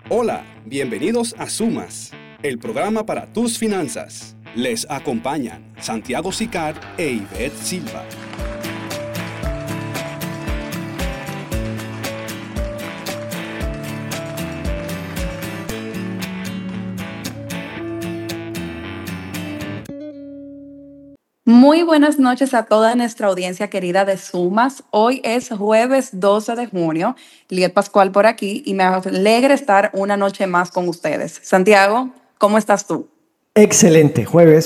Hola, bienvenidos a Sumas, el programa para tus finanzas. Les acompañan Santiago Sicard e Ivette Silva. Muy buenas noches a toda nuestra audiencia querida de Sumas. Hoy es jueves 12 de junio. Liet Pascual por aquí y me alegra estar una noche más con ustedes. Santiago, ¿cómo estás tú? Excelente,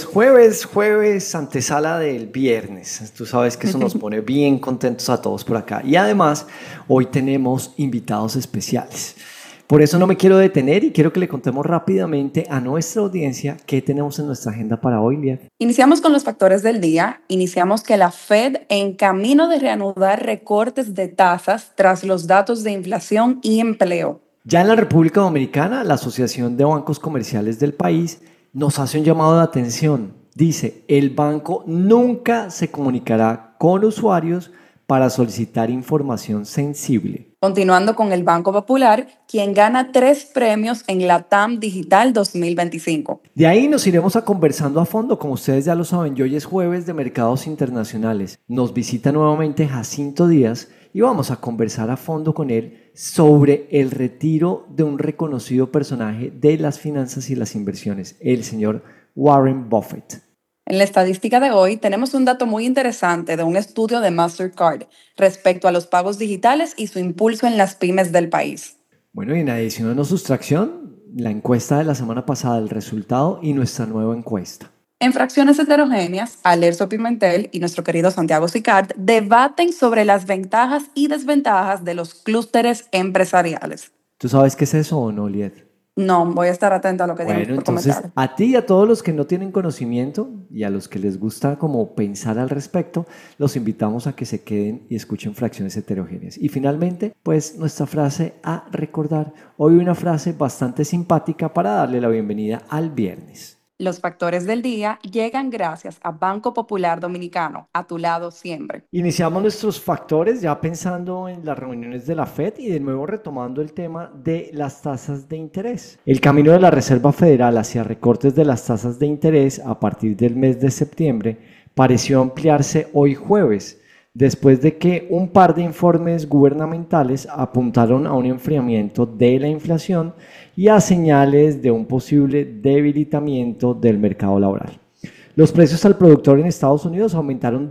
jueves, antesala del viernes. Tú sabes que eso nos pone bien contentos a todos por acá. Y además, hoy tenemos invitados especiales. Por eso no me quiero detener y quiero que le contemos rápidamente a nuestra audiencia qué tenemos en nuestra agenda para hoy, Liet. Iniciamos con los factores del día. Iniciamos que la Fed en camino de reanudar recortes de tasas tras los datos de inflación y empleo. Ya en la República Dominicana, la Asociación de Bancos Comerciales del país nos hace un llamado de atención. Dice, el banco nunca se comunicará con usuarios para solicitar información sensible. Continuando con el Banco Popular, quien gana 3 premios en la TAM Digital 2025. De ahí nos iremos a conversando a fondo, como ustedes ya lo saben, y hoy es jueves de mercados internacionales. Nos visita nuevamente Jacinto Díaz y vamos a conversar a fondo con él sobre el retiro de un reconocido personaje de las finanzas y las inversiones, el señor Warren Buffett. En la estadística de hoy tenemos un dato muy interesante de un estudio de Mastercard respecto a los pagos digitales y su impulso en las pymes del país. Bueno, y en adición a nuestra sustracción, la encuesta de la semana pasada, el resultado y nuestra nueva encuesta. En fracciones heterogéneas, Alerzo Pimentel y nuestro querido Santiago Sicard debaten sobre las ventajas y desventajas de los clústeres empresariales. ¿Tú sabes qué es eso o no, Liet? No, voy a estar atenta a lo que digan Bueno, por entonces comentar. a ti y a todos los que no tienen conocimiento y a los que les gusta como pensar al respecto, los invitamos a que se queden y escuchen fracciones heterogéneas. Y finalmente, pues nuestra frase a recordar. Hoy una frase bastante simpática para darle la bienvenida al viernes. Los factores del día llegan gracias a Banco Popular Dominicano, a tu lado siempre. Iniciamos nuestros factores ya pensando en las reuniones de la Fed y de nuevo retomando el tema de las tasas de interés. El camino de la Reserva Federal hacia recortes de las tasas de interés a partir del mes de septiembre pareció ampliarse hoy jueves, después de que un par de informes gubernamentales apuntaron a un enfriamiento de la inflación y a señales de un posible debilitamiento del mercado laboral. Los precios al productor en Estados Unidos aumentaron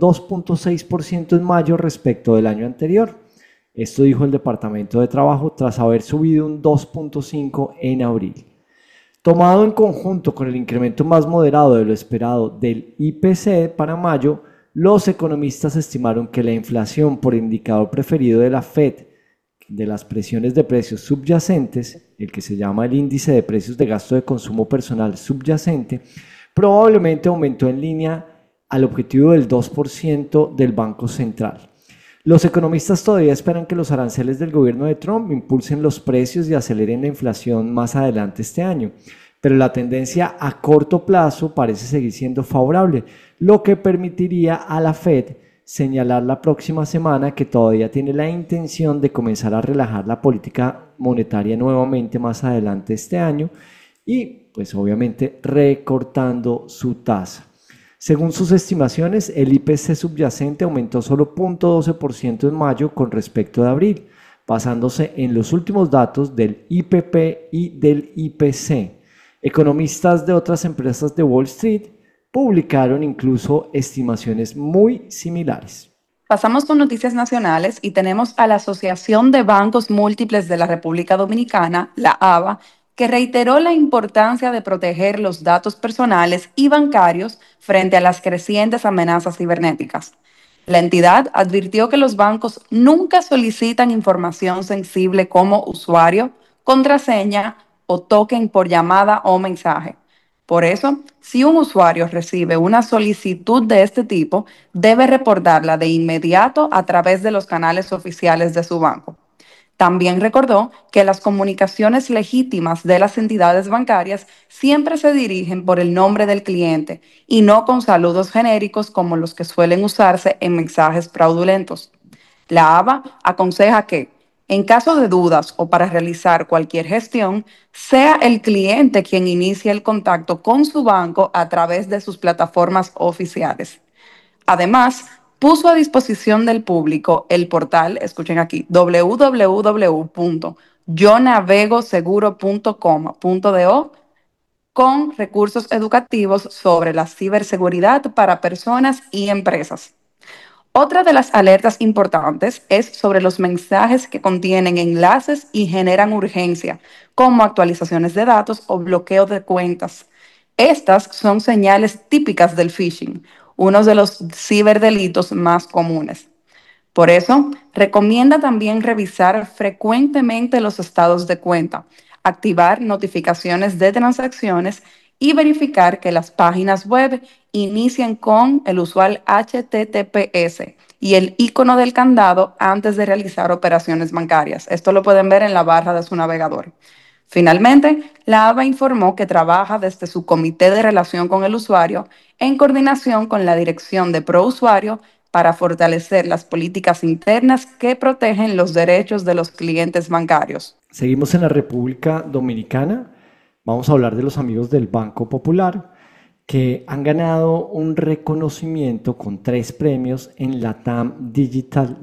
2.6% en mayo respecto del año anterior. Esto dijo el Departamento de Trabajo tras haber subido un 2.5% en abril. Tomado en conjunto con el incremento más moderado de lo esperado del IPC para mayo, los economistas estimaron que la inflación por indicador preferido de la Fed de las presiones de precios subyacentes, el que se llama el índice de precios de gasto de consumo personal subyacente, probablemente aumentó en línea al objetivo del 2% del Banco Central. Los economistas todavía esperan que los aranceles del gobierno de Trump impulsen los precios y aceleren la inflación más adelante este año, pero la tendencia a corto plazo parece seguir siendo favorable, lo que permitiría a la Fed señalar la próxima semana que todavía tiene la intención de comenzar a relajar la política monetaria nuevamente más adelante este año y pues obviamente recortando su tasa. Según sus estimaciones, el IPC subyacente aumentó solo 0.12% en mayo con respecto de abril, basándose en los últimos datos del IPP y del IPC. Economistas de otras empresas de Wall Street publicaron incluso estimaciones muy similares. Pasamos con noticias nacionales y tenemos a la Asociación de Bancos Múltiples de la República Dominicana, la ABA, que reiteró la importancia de proteger los datos personales y bancarios frente a las crecientes amenazas cibernéticas. La entidad advirtió que los bancos nunca solicitan información sensible como usuario, contraseña o token por llamada o mensaje. Por eso, si un usuario recibe una solicitud de este tipo, debe reportarla de inmediato a través de los canales oficiales de su banco. También recordó que las comunicaciones legítimas de las entidades bancarias siempre se dirigen por el nombre del cliente y no con saludos genéricos como los que suelen usarse en mensajes fraudulentos. La ABA aconseja que, En caso de dudas o para realizar cualquier gestión, sea el cliente quien inicie el contacto con su banco a través de sus plataformas oficiales. Además, puso a disposición del público el portal, escuchen aquí, www.yonavegoseguro.com.do con recursos educativos sobre la ciberseguridad para personas y empresas. Otra de las alertas importantes es sobre los mensajes que contienen enlaces y generan urgencia, como actualizaciones de datos o bloqueo de cuentas. Estas son señales típicas del phishing, uno de los ciberdelitos más comunes. Por eso, recomienda también revisar frecuentemente los estados de cuenta, activar notificaciones de transacciones y verificar que las páginas web inician con el usual HTTPS y el icono del candado antes de realizar operaciones bancarias. Esto lo pueden ver en la barra de su navegador. Finalmente, la ABA informó que trabaja desde su comité de relación con el usuario en coordinación con la dirección de ProUsuario para fortalecer las políticas internas que protegen los derechos de los clientes bancarios. Seguimos en la República Dominicana. Vamos a hablar de los amigos del Banco Popular que han ganado un reconocimiento con 3 premios en LATAM Digital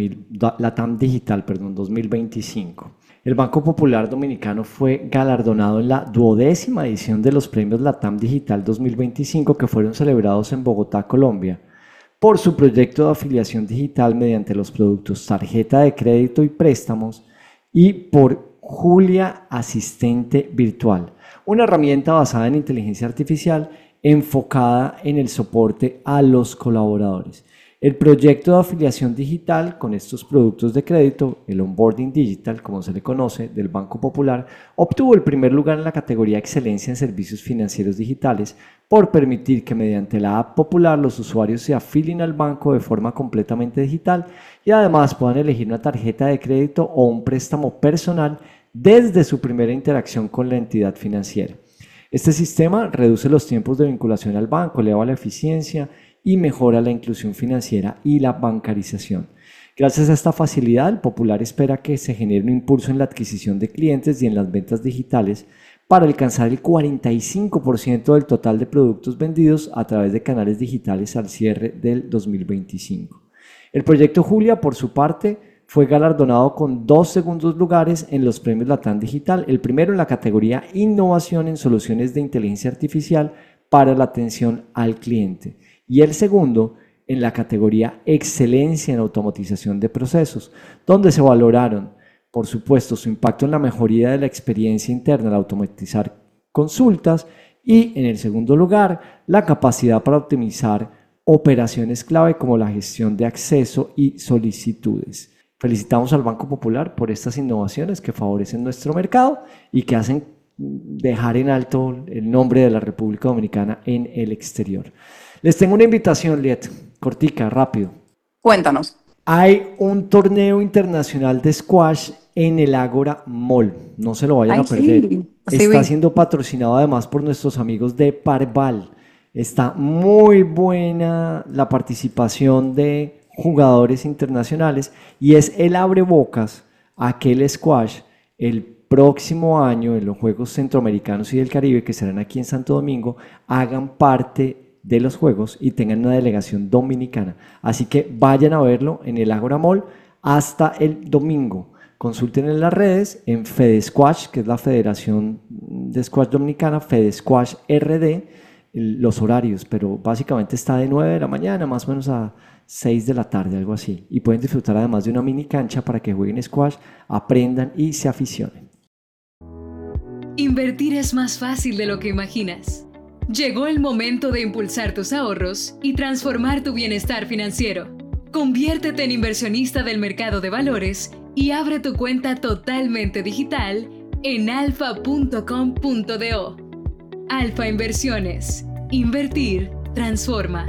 2025. El Banco Popular Dominicano fue galardonado en la 12ª edición de los premios LATAM Digital 2025 que fueron celebrados en Bogotá, Colombia, por su proyecto de afiliación digital mediante los productos tarjeta de crédito y préstamos y por Julia Asistente Virtual, una herramienta basada en inteligencia artificial enfocada en el soporte a los colaboradores. El proyecto de afiliación digital con estos productos de crédito, el onboarding digital, como se le conoce, del Banco Popular, obtuvo el primer lugar en la categoría Excelencia en Servicios Financieros Digitales por permitir que mediante la app Popular los usuarios se afilien al banco de forma completamente digital y además puedan elegir una tarjeta de crédito o un préstamo personal desde su primera interacción con la entidad financiera. Este sistema reduce los tiempos de vinculación al banco, eleva la eficiencia y mejora la inclusión financiera y la bancarización. Gracias a esta facilidad, el Popular espera que se genere un impulso en la adquisición de clientes y en las ventas digitales para alcanzar el 45% del total de productos vendidos a través de canales digitales al cierre del 2025. El proyecto Julia, por su parte, fue galardonado con 2 segundos lugares en los premios LATAM Digital, el primero en la categoría Innovación en Soluciones de Inteligencia Artificial para la atención al cliente y el segundo en la categoría Excelencia en Automatización de Procesos, donde se valoraron, por supuesto, su impacto en la mejoría de la experiencia interna al automatizar consultas y, en el segundo lugar, la capacidad para optimizar operaciones clave como la gestión de acceso y solicitudes. Felicitamos al Banco Popular por estas innovaciones que favorecen nuestro mercado y que hacen dejar en alto el nombre de la República Dominicana en el exterior. Les tengo una invitación, Liet, cortica, rápido. Cuéntanos. Hay un torneo internacional de squash en el Ágora Mall. No se lo vayan a perder. Sí, Está siendo patrocinado además por nuestros amigos de Parval. Está muy buena la participación de jugadores internacionales y es el abrebocas a que el squash el próximo año en los Juegos Centroamericanos y del Caribe, que serán aquí en Santo Domingo, hagan parte de los Juegos y tengan una delegación dominicana. Así que vayan a verlo en el Ágora Mall hasta el domingo. Consulten en las redes, en FedeSquash, que es la Federación de Squash Dominicana, FedeSquash RD, los horarios, pero básicamente está de 9 de la mañana más o menos a 6 de la tarde, algo así. Y pueden disfrutar además de una mini cancha para que jueguen squash, aprendan y se aficionen. Invertir es más fácil de lo que imaginas. Llegó el momento de impulsar tus ahorros y transformar tu bienestar financiero. Conviértete en inversionista del mercado de valores y abre tu cuenta totalmente digital en alfa.com.do. Alfa Inversiones. Invertir transforma.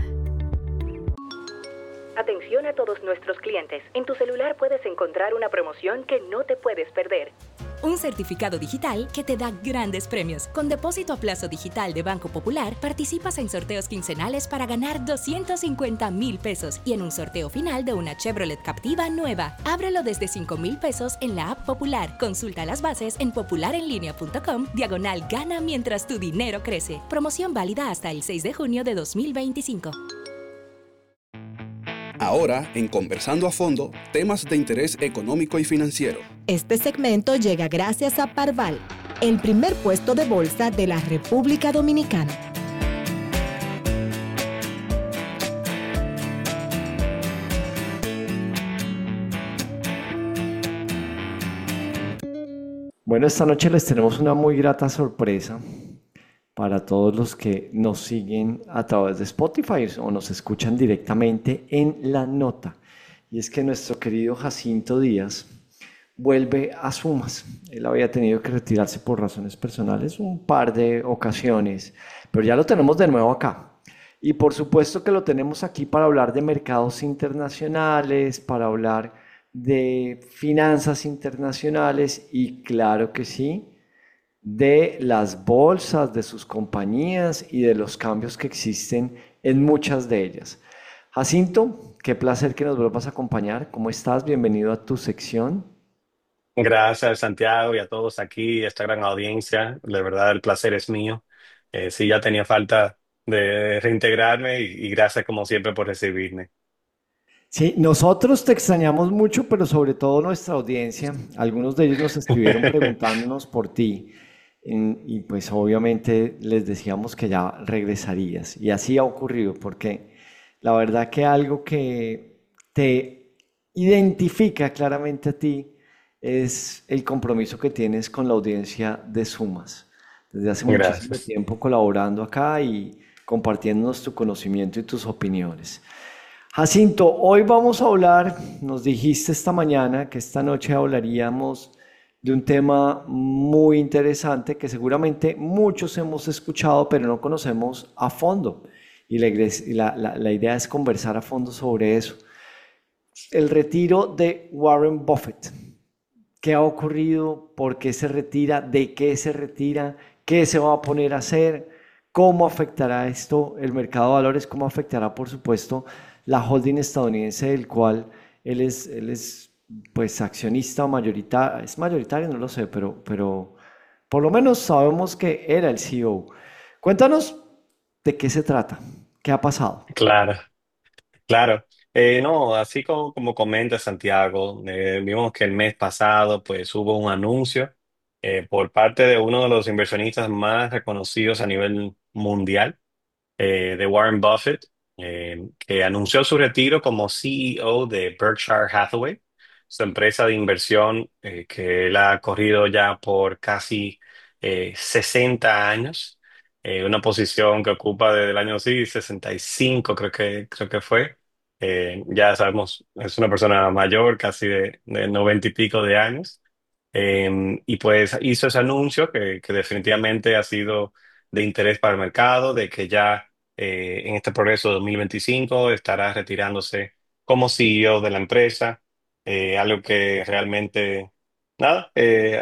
Atención a todos nuestros clientes. En tu celular puedes encontrar una promoción que no te puedes perder. un certificado digital que te da grandes premios. Con depósito a plazo digital de Banco Popular, participas en sorteos quincenales para ganar 250,000 pesos y en un sorteo final de una Chevrolet Captiva nueva. Ábrelo desde 5,000 pesos en la app Popular. Consulta las bases en popularenlinea.com/gana mientras tu dinero crece. Promoción válida hasta el 6 de junio de 2025. Ahora, en Conversando a Fondo, temas de interés económico y financiero. Este segmento llega gracias a Parval, el primer puesto de bolsa de la República Dominicana. Bueno, esta noche les tenemos una muy grata sorpresa para todos los que nos siguen a través de Spotify o nos escuchan directamente en La Nota. Y es que nuestro querido Jacinto Díaz vuelve a Sumas. Él había tenido que retirarse por razones personales un par de ocasiones, pero ya lo tenemos de nuevo acá. Y por supuesto que lo tenemos aquí para hablar de mercados internacionales, para hablar de finanzas internacionales y claro que sí, de las bolsas, de sus compañías y de los cambios que existen en muchas de ellas. Jacinto, qué placer que nos vuelvas a acompañar. ¿Cómo estás? Bienvenido a tu sección. Gracias, Santiago, y a todos aquí, esta gran audiencia. De verdad, el placer es mío. Sí, ya tenía falta de reintegrarme y gracias como siempre por recibirme. Sí, nosotros te extrañamos mucho, pero sobre todo nuestra audiencia. Algunos de ellos nos escribieron preguntándonos por ti y pues obviamente les decíamos que ya regresarías. Y así ha ocurrido, porque la verdad que algo que te identifica claramente a ti es el compromiso que tienes con la audiencia de Sumas. Desde hace muchísimo Gracias. tiempo colaborando acá y compartiéndonos tu conocimiento y tus opiniones. Jacinto, hoy vamos a hablar, nos dijiste esta mañana que esta noche hablaríamos de un tema muy interesante que seguramente muchos hemos escuchado, pero no conocemos a fondo. Y la idea es conversar a fondo sobre eso. El retiro de Warren Buffett. ¿Qué ha ocurrido? ¿Por qué se retira? ¿De qué se retira? ¿Qué se va a poner a hacer? ¿Cómo afectará esto el mercado de valores? ¿Cómo afectará, por supuesto, la holding estadounidense del cual él es pues accionista o mayoritario? Es mayoritario, no lo sé, pero por lo menos sabemos que era el CEO. Cuéntanos de qué se trata, qué ha pasado. Claro, claro. No, así como comenta Santiago, vimos que el mes pasado pues hubo un anuncio por parte de uno de los inversionistas más reconocidos a nivel mundial, de Warren Buffett, que anunció su retiro como CEO de Berkshire Hathaway, su empresa de inversión que él ha corrido ya por casi 60 años, una posición que ocupa desde el año sí, 65 creo que fue. Ya sabemos, es una persona mayor, casi de 90 y pico de años. Y pues hizo ese anuncio que definitivamente ha sido de interés para el mercado, de que ya en este progreso 2025 estará retirándose como CEO de la empresa, algo que realmente, nada,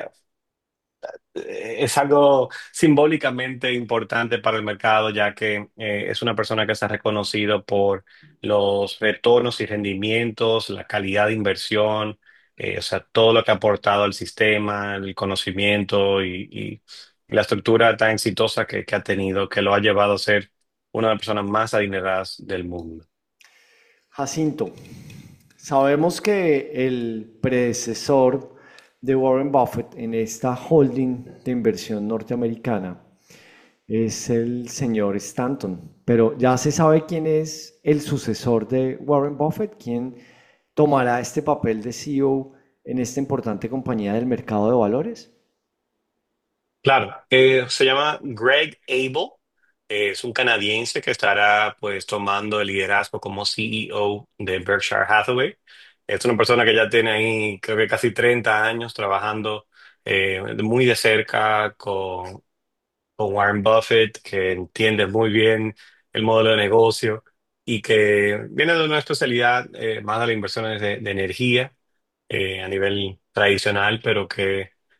es algo simbólicamente importante para el mercado, ya que es una persona que se ha reconocido por los retornos y rendimientos, la calidad de inversión, o sea, todo lo que ha aportado al sistema, el conocimiento y la estructura tan exitosa que ha tenido, que lo ha llevado a ser una de las personas más adineradas del mundo. Jacinto, sabemos que el predecesor de Warren Buffett en esta holding de inversión norteamericana es el señor Stanton, pero ya se sabe quién es el sucesor de Warren Buffett, quién tomará este papel de CEO en esta importante compañía del mercado de valores. Claro, se llama Greg Abel, es un canadiense que estará pues tomando el liderazgo como CEO de Berkshire Hathaway. Es una persona que ya tiene ahí creo que casi 30 años trabajando muy de cerca con Warren Buffett, que entiende muy bien el modelo de negocio y que viene de una especialidad más de las inversiones de energía a nivel tradicional, pero que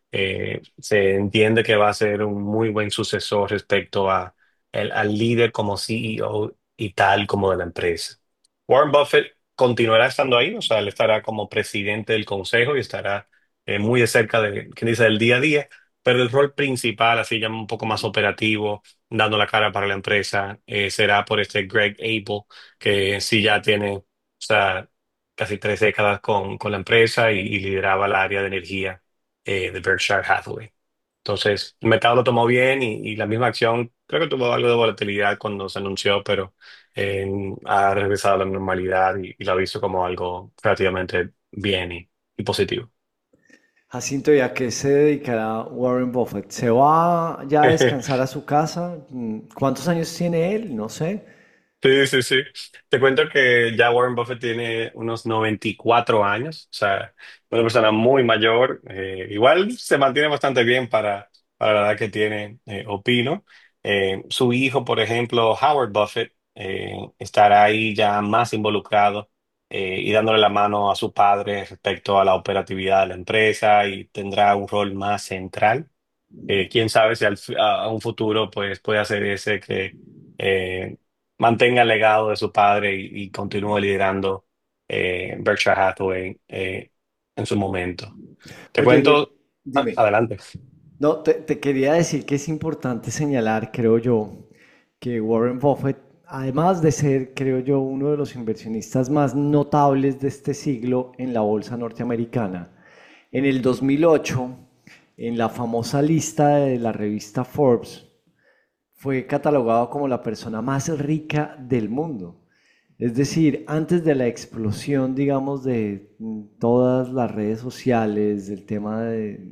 se entiende que va a ser un muy buen sucesor respecto al líder como CEO y tal como de la empresa. Warren Buffett continuará estando ahí, o sea, él estará como presidente del consejo y estará muy de cerca de, quien dice, del día a día, pero el rol principal, así llama un poco más operativo, dando la cara para la empresa, será por este Greg Abel, que sí ya tiene, o sea, casi 3 décadas con la empresa y lideraba el área de energía de Berkshire Hathaway. Entonces, el mercado lo tomó bien y la misma acción creo que tuvo algo de volatilidad cuando se anunció, pero ha regresado a la normalidad y lo ha visto como algo relativamente bien y positivo. Jacinto, ¿y a qué se dedicará Warren Buffett? ¿Se va ya a descansar a su casa? ¿Cuántos años tiene él? No sé. Sí, sí, sí. Te cuento que ya Warren Buffett tiene unos 94 años, o sea, una persona muy mayor. Igual se mantiene bastante bien para la edad que tiene, opino. Su hijo, por ejemplo, Howard Buffett, estará ahí ya más involucrado y dándole la mano a su padre respecto a la operatividad de la empresa y tendrá un rol más central. Quién sabe si a un futuro pues puede hacer ese que eh, mantenga el legado de su padre y continúe liderando Berkshire Hathaway en su momento. Te Oye, cuento, dime. adelante. No, te quería decir que es importante señalar, creo yo, que Warren Buffett, además de ser, creo yo, uno de los inversionistas más notables de este siglo en la bolsa norteamericana, en el 2008, en la famosa lista de la revista Forbes, fue catalogado como la persona más rica del mundo. Es decir, antes de la explosión, digamos, de todas las redes sociales, del tema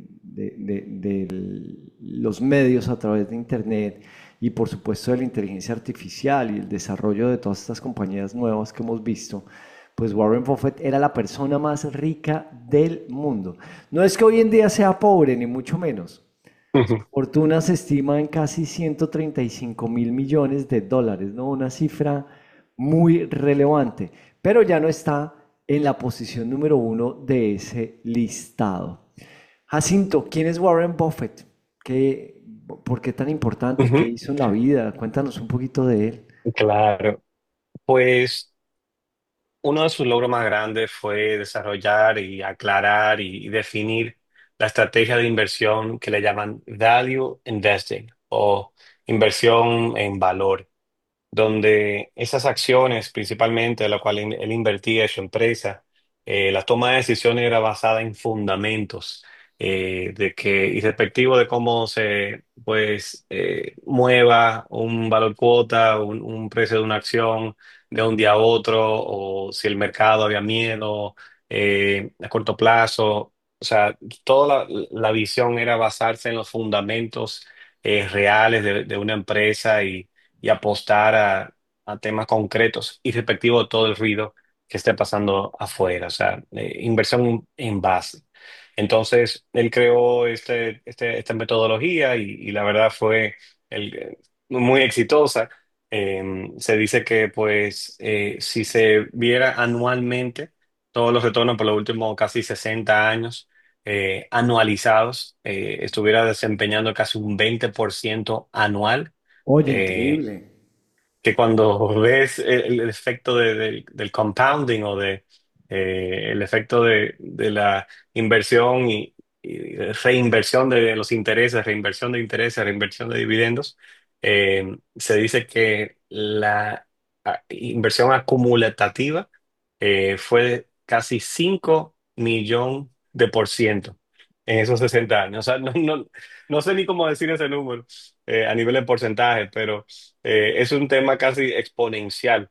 de los medios a través de Internet y por supuesto de la inteligencia artificial y el desarrollo de todas estas compañías nuevas que hemos visto, pues Warren Buffett era la persona más rica del mundo. No es que hoy en día sea pobre, ni mucho menos. Su fortuna se estima en casi 135.000 millones de dólares, ¿no? Una cifra muy relevante, pero ya no está en la posición número uno de ese listado. Jacinto, ¿quién es Warren Buffett? ¿Qué, por qué tan importante? ¿Qué Ujú, hizo en la vida? Cuéntanos un poquito de él. claro, pues uno de sus logros más grandes fue desarrollar y aclarar y definir la estrategia de inversión que le llaman Value Investing o inversión en valor, donde esas acciones, principalmente de las cuales él invertía en su empresa, la toma de decisiones era basada en fundamentos, y respectivo de cómo se pues mueva un valor cuota, un precio de una acción de un día a otro, o si el mercado había miedo a corto plazo. O sea, toda la visión era basarse en los fundamentos reales de una empresa y apostar a temas concretos y respectivo de todo el ruido que esté pasando afuera, o sea, inversión en base. Entonces, él creó esta metodología y la verdad fue muy exitosa. Se dice que, pues, si se viera anualmente todos los retornos por los últimos casi 60 años, anualizados, estuviera desempeñando casi un 20% anual, Oye, eh, increíble. que cuando ves el efecto del compounding o el efecto de la inversión y reinversión de los intereses, reinversión de intereses, reinversión de dividendos, se dice que la inversión acumulativa fue casi 5 millones de % en esos 60 años. O sea, no sé ni cómo decir ese número a nivel de porcentaje, pero es un tema casi exponencial,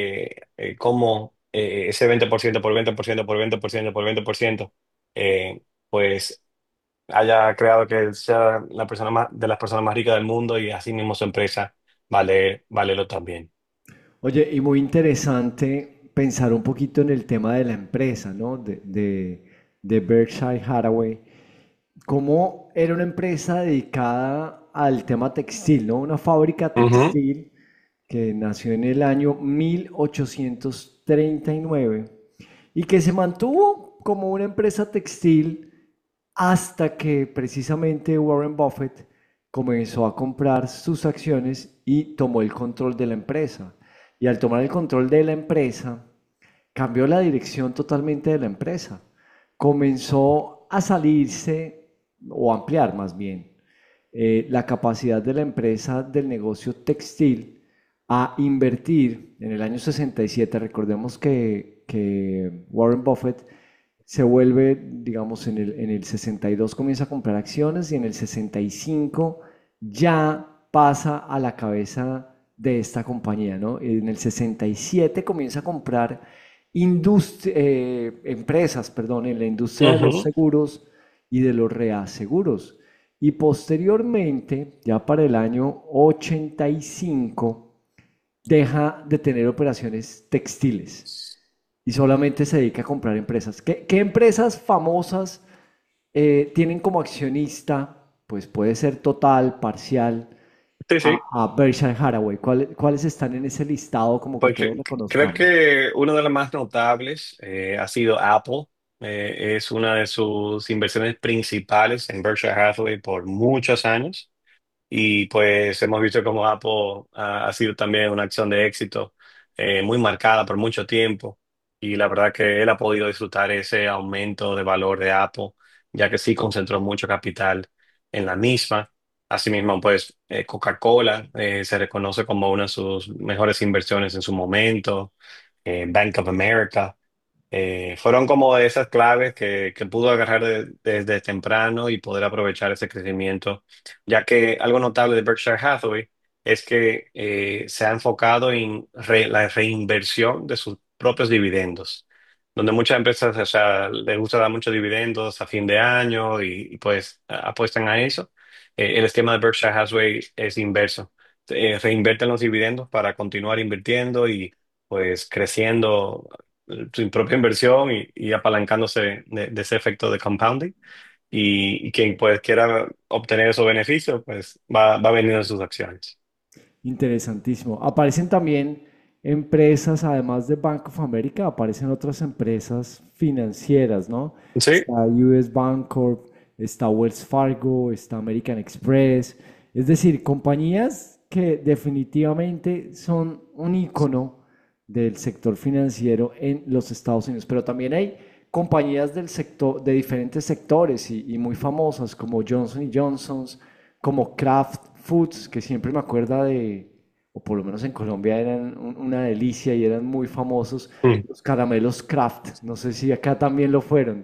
como ese 20% por 20% por 20% por 20%, pues haya creado que sea la persona más, de las personas más ricas del mundo y así mismo su empresa vale lo también. Oye, y muy interesante pensar un poquito en el tema de la empresa, ¿no? De Berkshire Hathaway. Cómo era una empresa dedicada al tema textil, ¿no? Una fábrica Ujú, textil que nació en el año 1839 y que se mantuvo como una empresa textil hasta que precisamente Warren Buffett comenzó a comprar sus acciones y tomó el control de la empresa. Y al tomar el control de la empresa, cambió la dirección totalmente de la empresa. Comenzó a salirse, o ampliar más bien, la capacidad de la empresa del negocio textil a invertir en el año 67. Recordemos que Warren Buffett se vuelve, digamos, en el 62 comienza a comprar acciones y en el 65 ya pasa a la cabeza de esta compañía, ¿no? En el 67 comienza a comprar empresas, perdón, en la industria de los Ujú. seguros y de los reaseguros. Y posteriormente, ya para el año 85, deja de tener operaciones textiles y solamente se dedica a comprar empresas. ¿Qué empresas famosas tienen como accionista? Pues puede ser total, parcial, Sí, sí. a Berkshire Hathaway. ¿Cuáles están en ese listado como que Pues todos lo creo conozcamos? que una de las más notables ha sido Apple. Es una de sus inversiones principales en Berkshire Hathaway por muchos años. Y pues hemos visto cómo Apple ha sido también una acción de éxito muy marcada por mucho tiempo. Y la verdad que él ha podido disfrutar ese aumento de valor de Apple, ya que sí concentró mucho capital en la misma. Asimismo, pues Coca-Cola se reconoce como una de sus mejores inversiones en su momento. Bank of America. Fueron como de esas claves que pudo agarrar desde temprano y poder aprovechar ese crecimiento, ya que algo notable de Berkshire Hathaway es que se ha enfocado en la reinversión de sus propios dividendos, donde muchas empresas, o sea, les gusta dar muchos dividendos a fin de año y, pues apuestan a eso. El esquema de Berkshire Hathaway es inverso. Reinvierten los dividendos para continuar invirtiendo y pues creciendo su propia inversión y apalancándose de ese efecto de compounding. Y quien pues quiera obtener esos beneficios, pues va vendiendo sus acciones. Interesantísimo. Aparecen también empresas, además de Bank of America, aparecen otras empresas financieras, ¿no? Sí, Está US Bancorp, está Wells Fargo, está American Express. Es decir, compañías que definitivamente son un icono del sector financiero en los Estados Unidos, pero también hay compañías del sector, de diferentes sectores y muy famosas como Johnson Johnson, como Kraft Foods, que siempre me acuerda de, o por lo menos en Colombia eran una delicia y eran muy famosos, mm, los caramelos Kraft. No sé si acá también lo fueron.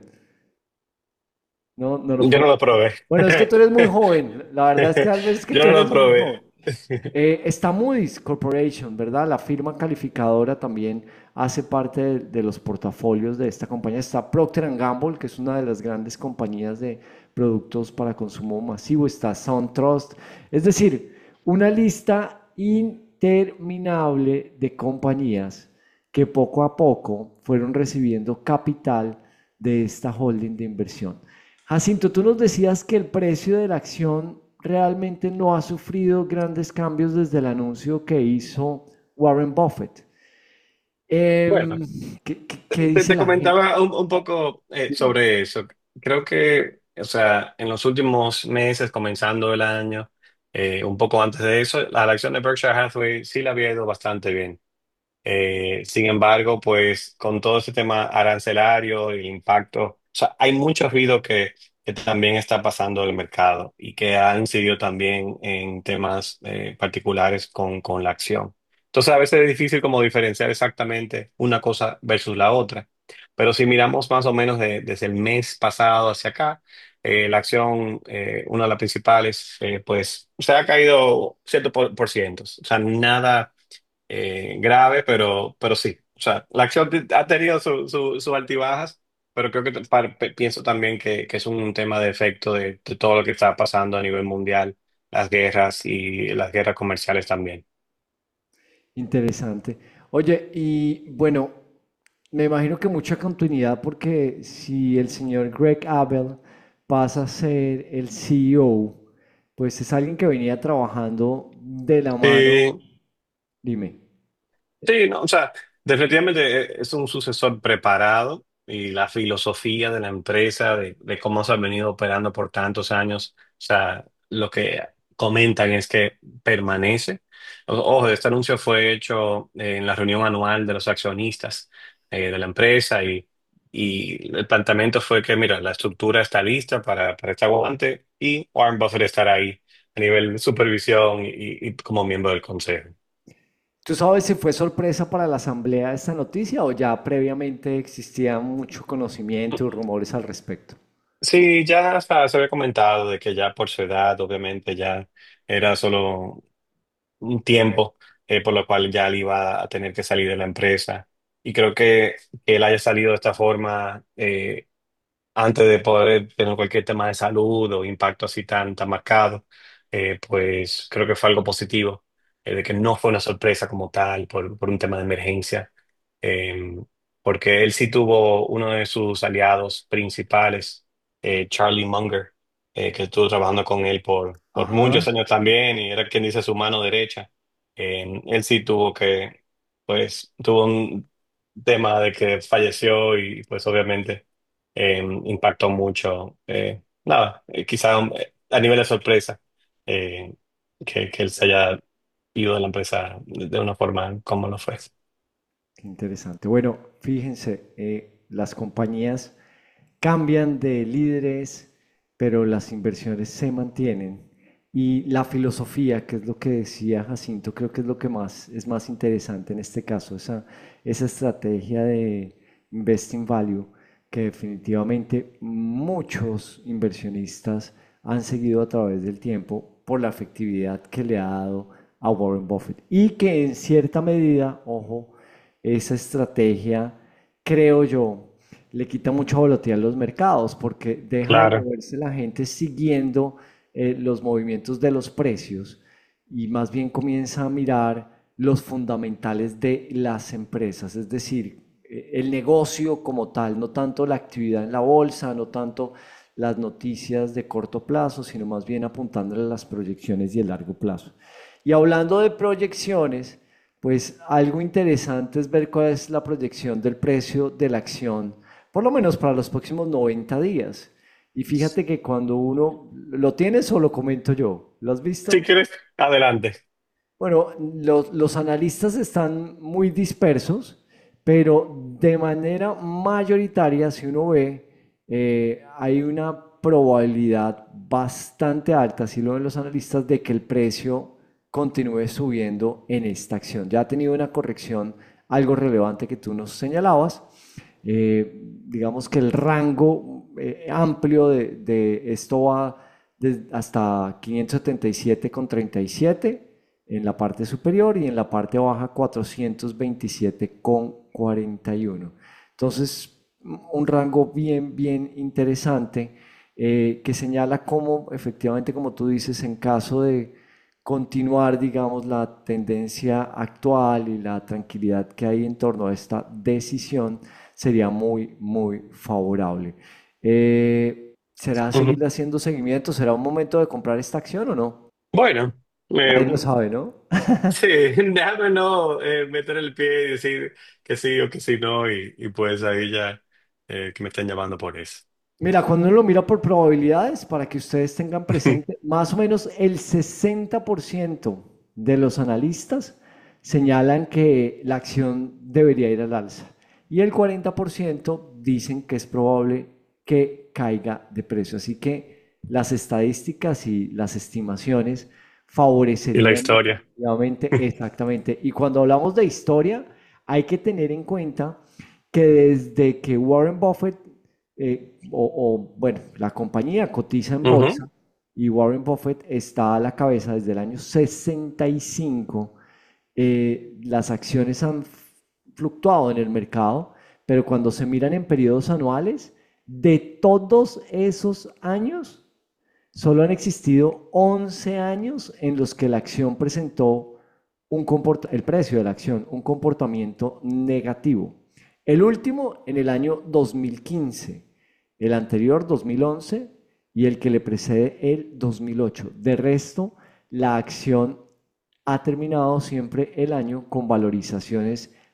No, no lo yo no fueron. lo probé. Bueno, es que tú eres muy joven. La verdad es que tal vez es que Yo tú no eres lo muy joven. probé. Está Moody's Corporation, ¿verdad? La firma calificadora también hace parte de los portafolios de esta compañía. Está Procter Gamble, que es una de las grandes compañías de productos para consumo masivo. Está SunTrust. Es decir, una lista interminable de compañías que poco a poco fueron recibiendo capital de esta holding de inversión. Jacinto, tú nos decías que el precio de la acción realmente no ha sufrido grandes cambios desde el anuncio que hizo Warren Buffett. Bueno, Em, ¿qué te, dice te la gente? comentaba un poco sobre eso. Creo que, o sea, en los últimos meses, comenzando el año, un poco antes de eso, la acción de Berkshire Hathaway sí la había ido bastante bien. Sin embargo, pues con todo ese tema arancelario, el impacto, o sea, hay mucho ruido que también está pasando en el mercado y que ha incidido también en temas particulares con la acción. Entonces, a veces es difícil como diferenciar exactamente una cosa versus la otra. Pero si miramos más o menos desde el mes pasado hacia acá, la acción, una de las principales, pues se ha caído cierto por cientos. O sea, nada grave, pero sí. O sea, la acción ha tenido sus altibajas, pero creo que pienso también que es un tema de efecto de todo lo que está pasando a nivel mundial, las guerras y las guerras comerciales también. Interesante. Oye, y bueno, me imagino que mucha continuidad porque si el señor Greg Abel pasa a ser el CEO, pues es alguien que venía trabajando de la mano, Sí, dime. sí, no, o sea, definitivamente es un sucesor preparado. y la filosofía de la empresa, de cómo se ha venido operando por tantos años. O sea, lo que comentan es que permanece. Ojo, este anuncio fue hecho en la reunión anual de los accionistas de la empresa y el planteamiento fue que, mira, la estructura está lista para este aguante y Warren Buffett estará ahí a nivel de supervisión y como miembro del consejo. ¿Tú sabes si fue sorpresa para la asamblea esta noticia o ya previamente existía mucho conocimiento y rumores al respecto? Sí, ya hasta se había comentado de que ya por su edad, obviamente, ya era solo un tiempo por lo cual ya él iba a tener que salir de la empresa. Y creo que él haya salido de esta forma antes de poder tener cualquier tema de salud o impacto así tan marcado, pues creo que fue algo positivo, de que no fue una sorpresa como tal por un tema de emergencia, eh, porque él sí tuvo uno de sus aliados principales, Charlie Munger, que estuvo trabajando con él por muchos Ajá, años también y era quien dice su mano derecha. Él sí pues, tuvo un tema de que falleció y pues obviamente impactó mucho. Nada, quizá a nivel de sorpresa eh, que él se haya ido de la empresa de una forma como lo fue. qué interesante. Bueno, fíjense, las compañías cambian de líderes, pero las inversiones se mantienen. Y la filosofía, que es lo que decía Jacinto, creo que es lo que más es más interesante en este caso, esa estrategia de investing value, que definitivamente muchos inversionistas han seguido a través del tiempo por la efectividad que le ha dado a Warren Buffett. Y que en cierta medida, ojo, esa estrategia, creo yo, le quita mucha volatilidad a los mercados porque deja de Claro. moverse la gente siguiendo los movimientos de los precios y más bien comienza a mirar los fundamentales de las empresas, es decir, el negocio como tal, no tanto la actividad en la bolsa, no tanto las noticias de corto plazo, sino más bien apuntándole a las proyecciones y el largo plazo. Y hablando de proyecciones, pues algo interesante es ver cuál es la proyección del precio de la acción, por lo menos para los próximos 90 días. Y fíjate que cuando uno lo tienes o lo comento yo, ¿lo has Si visto? quieres, adelante. Bueno, los analistas están muy dispersos, pero de manera mayoritaria, si uno ve, hay una probabilidad bastante alta, si lo ven los analistas, de que el precio continúe subiendo en esta acción. Ya ha tenido una corrección algo relevante que tú nos señalabas. Digamos que el rango amplio de esto va hasta 577,37 en la parte superior y en la parte baja 427,41. Entonces, un rango bien interesante que señala cómo efectivamente, como tú dices, en caso de continuar, digamos, la tendencia actual y la tranquilidad que hay en torno a esta decisión, sería muy favorable. ¿Será Ujú. seguir haciendo seguimiento? ¿Será un momento de comprar esta acción o no? Bueno, Nadie lo sabe, ¿no? sí, déjame no meter el pie y decir que sí o que sí no y pues ahí ya que me están llamando por eso. Mira, cuando uno lo mira por probabilidades, para que ustedes tengan presente, más o menos el 60% de los analistas señalan que la acción debería ir al alza y el 40% dicen que es probable que caiga de precio. Así que las estadísticas y las estimaciones Y la favorecerían historia. definitivamente, exactamente. Y cuando hablamos de historia, hay que tener en cuenta que desde que Warren Buffett bueno, la compañía cotiza en Ujú. bolsa y Warren Buffett está a la cabeza desde el año 65. Las acciones han fluctuado en el mercado, pero cuando se miran en periodos anuales, de todos esos años, solo han existido 11 años en los que la acción presentó el precio de la acción, un comportamiento negativo. El último en el año 2015, el anterior 2011 y el que le precede el 2008. De resto, la acción ha terminado siempre el año con valorizaciones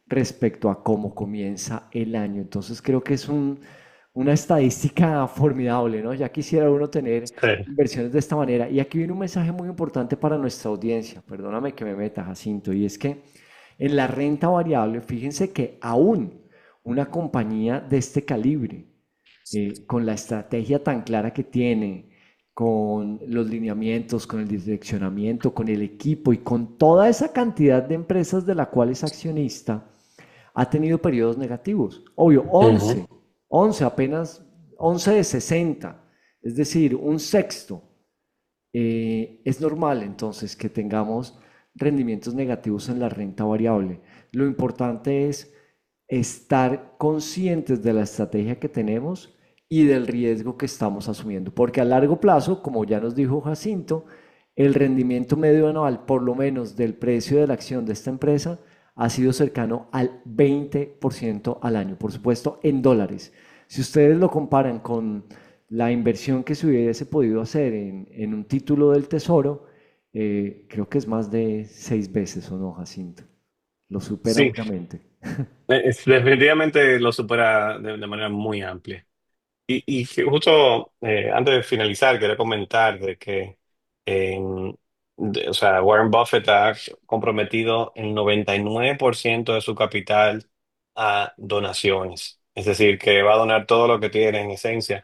respecto a cómo comienza el año. Entonces creo que es una estadística formidable, ¿no? Ya quisiera uno tener Sí. inversiones de esta manera. Y aquí viene un mensaje muy importante para nuestra audiencia. Perdóname que me meta, Jacinto, y es que en la renta variable, fíjense que aún una compañía de este calibre, con la estrategia tan clara que tiene, con los lineamientos, con el direccionamiento, con el equipo y con toda esa cantidad de empresas de la cual es accionista, ha tenido periodos negativos. Obvio, Ujú. 11 apenas, 11 de 60, es decir, un sexto. Es normal entonces que tengamos rendimientos negativos en la renta variable. Lo importante es estar conscientes de la estrategia que tenemos y del riesgo que estamos asumiendo, porque a largo plazo, como ya nos dijo Jacinto, el rendimiento medio anual, por lo menos del precio de la acción de esta empresa, ha sido cercano al 20% al año, por supuesto, en dólares. Si ustedes lo comparan con la inversión que se hubiese podido hacer en un título del Tesoro, creo que es más de 6 veces, ¿o no, Jacinto? Lo supera Sí, ampliamente. definitivamente lo supera de manera muy amplia. Y que justo antes de finalizar, quería comentar de que o sea, Warren Buffett ha comprometido el 99% de su capital a donaciones. Es decir, que va a donar todo lo que tiene en esencia.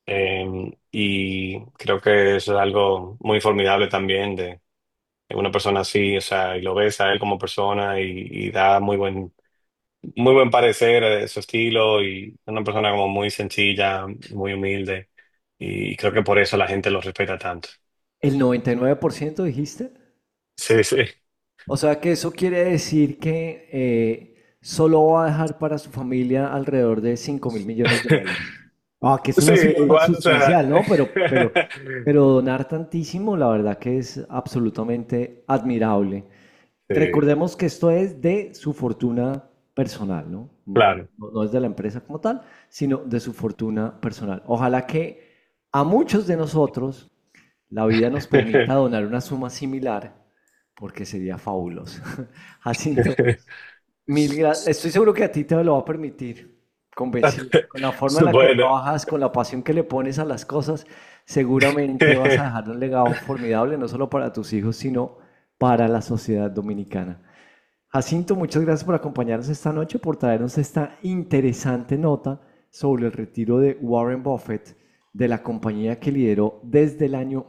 Y creo que eso es algo muy formidable también de una persona así, o sea, y lo ves a él como persona y da muy buen parecer, su estilo y una persona como muy sencilla, muy humilde y creo que por eso la gente lo respeta tanto. ¿El 99% dijiste? Sí, sí. O sea que eso quiere decir que solo va a dejar para su familia alrededor de 5.000 millones de dólares. Ah, que es Sí, una suma igual, o sea, sustancial, ¿no? Pero donar tantísimo, la verdad que es absolutamente admirable. sí, Recordemos que esto es de su fortuna personal, ¿no? claro. No es de la empresa como tal, sino de su fortuna personal. Ojalá que a muchos de nosotros la vida nos permita donar una suma similar, porque sería fabuloso. Jacinto, mil gracias. Estoy seguro que a ti te lo va a permitir, convencido. Con la forma en la que Bueno, trabajas, con la pasión que le pones a las cosas, seguramente vas a dejar un legado formidable, no solo para tus hijos, sino para la sociedad dominicana. Jacinto, muchas gracias por acompañarnos esta noche, por traernos esta interesante nota sobre el retiro de Warren Buffett de la compañía que lideró desde el año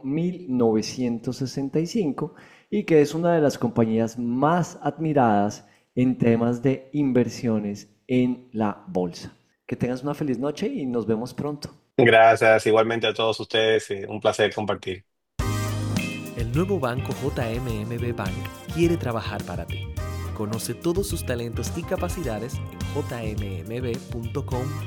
1965 y que es una de las compañías más admiradas en temas de inversiones en la bolsa. Que tengas una feliz noche y nos vemos pronto. gracias igualmente a todos ustedes, un placer compartir. El nuevo banco JMMB Bank quiere trabajar para ti. Conoce todos sus talentos y capacidades en jmmb.com.do.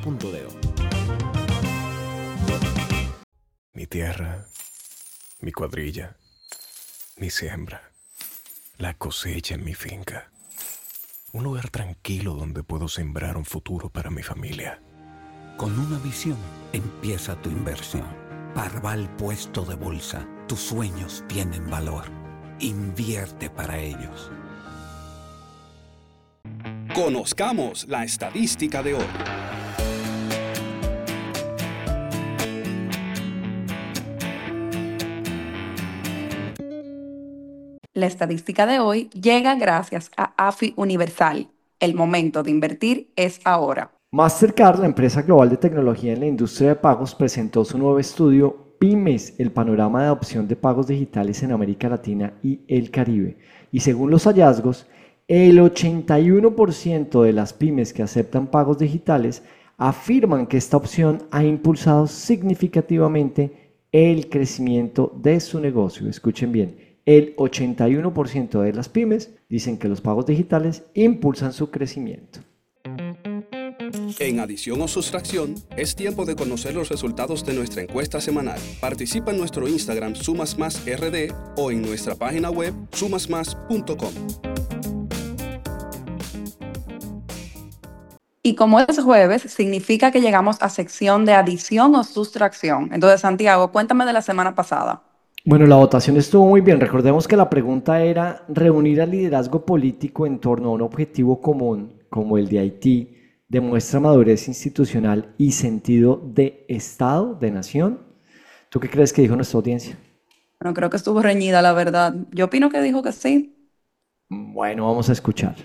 Mi tierra, mi cuadrilla, mi siembra, la cosecha en mi finca. Un lugar tranquilo donde puedo sembrar un futuro para mi familia. Con una visión empieza tu inversión. Parval Puesto de Bolsa. Tus sueños tienen valor. Invierte para ellos. Conozcamos la estadística de hoy. La estadística de hoy llega gracias a AFI Universal. El momento de invertir es ahora. Mastercard, la empresa global de tecnología en la industria de pagos, presentó su nuevo estudio Pymes, el panorama de adopción de pagos digitales en América Latina y el Caribe. Y según los hallazgos, el 81% de las pymes que aceptan pagos digitales afirman que esta opción ha impulsado significativamente el crecimiento de su negocio. Escuchen bien, el 81% de las pymes dicen que los pagos digitales impulsan su crecimiento. En adición o sustracción, es tiempo de conocer los resultados de nuestra encuesta semanal. Participa en nuestro Instagram SumasMásRD o en nuestra página web sumasmás.com. Y como es jueves, significa que llegamos a sección de adición o sustracción. Entonces, Santiago, cuéntame de la semana pasada. Bueno, la votación estuvo muy bien. Recordemos que la pregunta era reunir al liderazgo político en torno a un objetivo común como el de Haití demuestra madurez institucional y sentido de Estado, de nación? ¿Tú qué crees que dijo nuestra audiencia? Bueno, creo que estuvo reñida, la verdad. Yo opino que dijo que sí. Bueno, vamos a escuchar.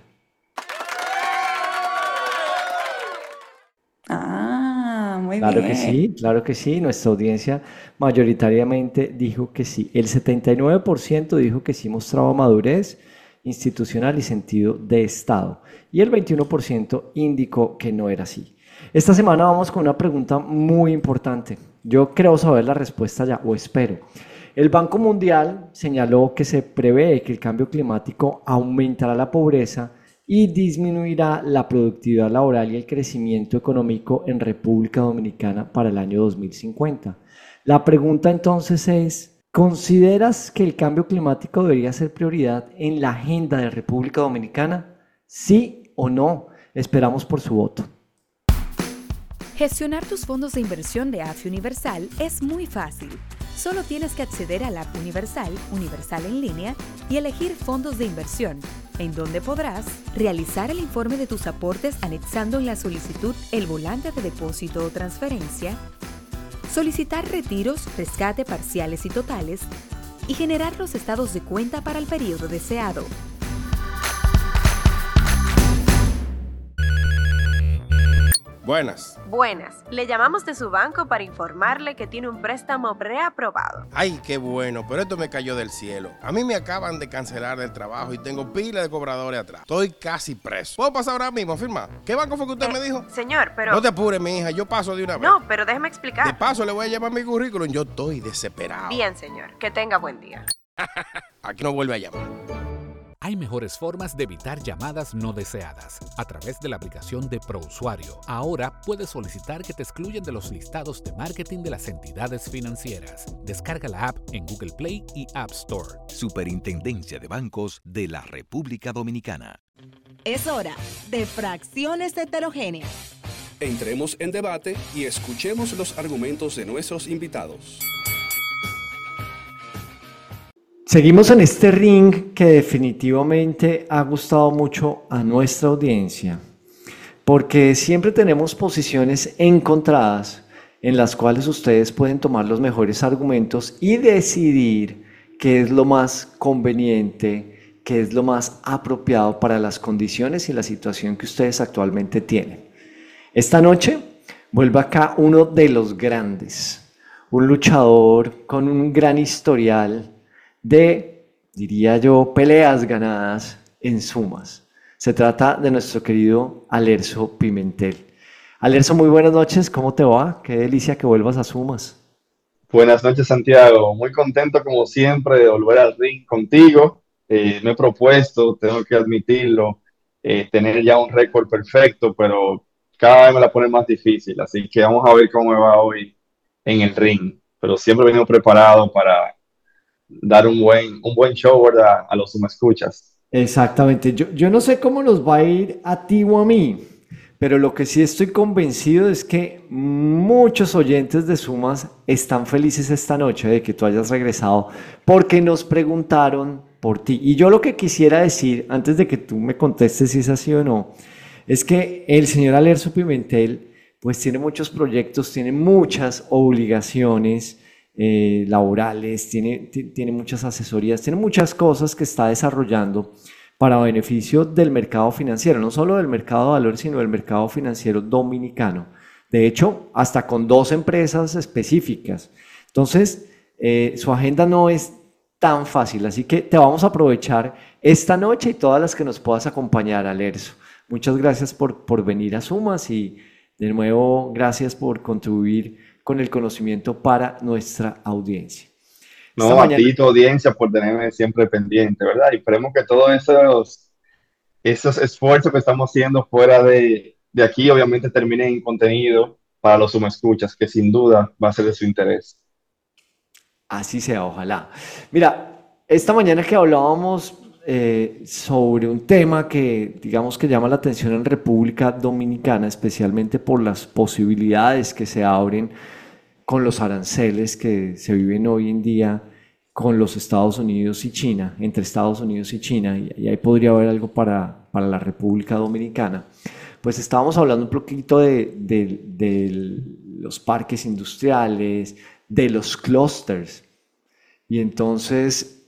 Muy Claro bien. que sí, claro que sí. Nuestra audiencia mayoritariamente dijo que sí. El 79% dijo que sí mostraba madurez institucional y sentido de Estado. Y el 21% indicó que no era así. Esta semana vamos con una pregunta muy importante. Yo creo saber la respuesta ya, o espero. El Banco Mundial señaló que se prevé que el cambio climático aumentará la pobreza y disminuirá la productividad laboral y el crecimiento económico en República Dominicana para el año 2050. La pregunta entonces es, ¿consideras que el cambio climático debería ser prioridad en la agenda de República Dominicana? ¿Sí o no? Esperamos por su voto. Gestionar tus fondos de inversión de AFI Universal es muy fácil. Solo tienes que acceder a la app Universal, Universal en línea, y elegir fondos de inversión, en donde podrás realizar el informe de tus aportes anexando en la solicitud el volante de depósito o transferencia, solicitar retiros, rescate parciales y totales, y generar los estados de cuenta para el periodo deseado. Buenas. Buenas. Le llamamos de su banco para informarle que tiene un préstamo preaprobado. Ay, qué bueno, pero esto me cayó del cielo. A mí me acaban de cancelar del trabajo y tengo pila de cobradores atrás. Estoy casi preso. ¿Puedo pasar ahora mismo a firmar? ¿Qué banco fue que usted me dijo? Señor, pero... No te apures, mi hija, yo paso de una vez. No, pero déjeme explicar. De paso le voy a llevar mi currículum, yo estoy desesperado. Bien, señor. Que tenga buen día. Aquí no vuelve a llamar. Hay mejores formas de evitar llamadas no deseadas a través de la aplicación de ProUsuario. Ahora puedes solicitar que te excluyan de los listados de marketing de las entidades financieras. Descarga la app en Google Play y App Store. Superintendencia de Bancos de la República Dominicana. Es hora de Fracciones Heterogéneas. Entremos en debate y escuchemos los argumentos de nuestros invitados. Seguimos en este ring que definitivamente ha gustado mucho a nuestra audiencia, porque siempre tenemos posiciones encontradas en las cuales ustedes pueden tomar los mejores argumentos y decidir qué es lo más conveniente, qué es lo más apropiado para las condiciones y la situación que ustedes actualmente tienen. Esta noche vuelve acá uno de los grandes, un luchador con un gran historial de, diría yo, peleas ganadas en sumas. Se trata de nuestro querido Alerzo Pimentel. Alerzo, muy buenas noches, ¿cómo te va? Qué delicia que vuelvas a sumas. Buenas noches, Santiago. Muy contento, como siempre, de volver al ring contigo. Me he propuesto, tengo que admitirlo, tener ya un récord perfecto, pero cada vez me la pone más difícil. Así que vamos a ver cómo me va hoy en el ring. Pero siempre venimos preparados para dar un buen show, ¿verdad? A los escuchas. Exactamente. Yo no sé cómo nos va a ir a ti o a mí, pero lo que sí estoy convencido es que muchos oyentes de Sumas están felices esta noche de que tú hayas regresado porque nos preguntaron por ti. Y yo lo que quisiera decir, antes de que tú me contestes si es así o no, es que el señor Alerzo Pimentel pues tiene muchos proyectos, tiene muchas obligaciones laborales, tiene muchas asesorías, tiene muchas cosas que está desarrollando para beneficio del mercado financiero, no solo del mercado de valores, sino del mercado financiero dominicano. De hecho, hasta con 2 empresas específicas. Entonces, su agenda no es tan fácil, así que te vamos a aprovechar esta noche y todas las que nos puedas acompañar, Alerzo. Muchas gracias por venir a Sumas y de nuevo, gracias por contribuir con el conocimiento para nuestra audiencia. No, a ti, tu audiencia, por tenerme siempre pendiente, ¿verdad? Y esperemos que todos esos esfuerzos que estamos haciendo fuera de aquí, obviamente, terminen en contenido para los escuchas, que sin duda va a ser de su interés. Así sea, ojalá. Mira, esta mañana que hablábamos sobre un tema que digamos que llama la atención en República Dominicana, especialmente por las posibilidades que se abren con los aranceles que se viven hoy en día con los Estados Unidos y China, entre Estados Unidos y China, y ahí podría haber algo para la República Dominicana. Pues estábamos hablando un poquito de los parques industriales, de los clústeres, y entonces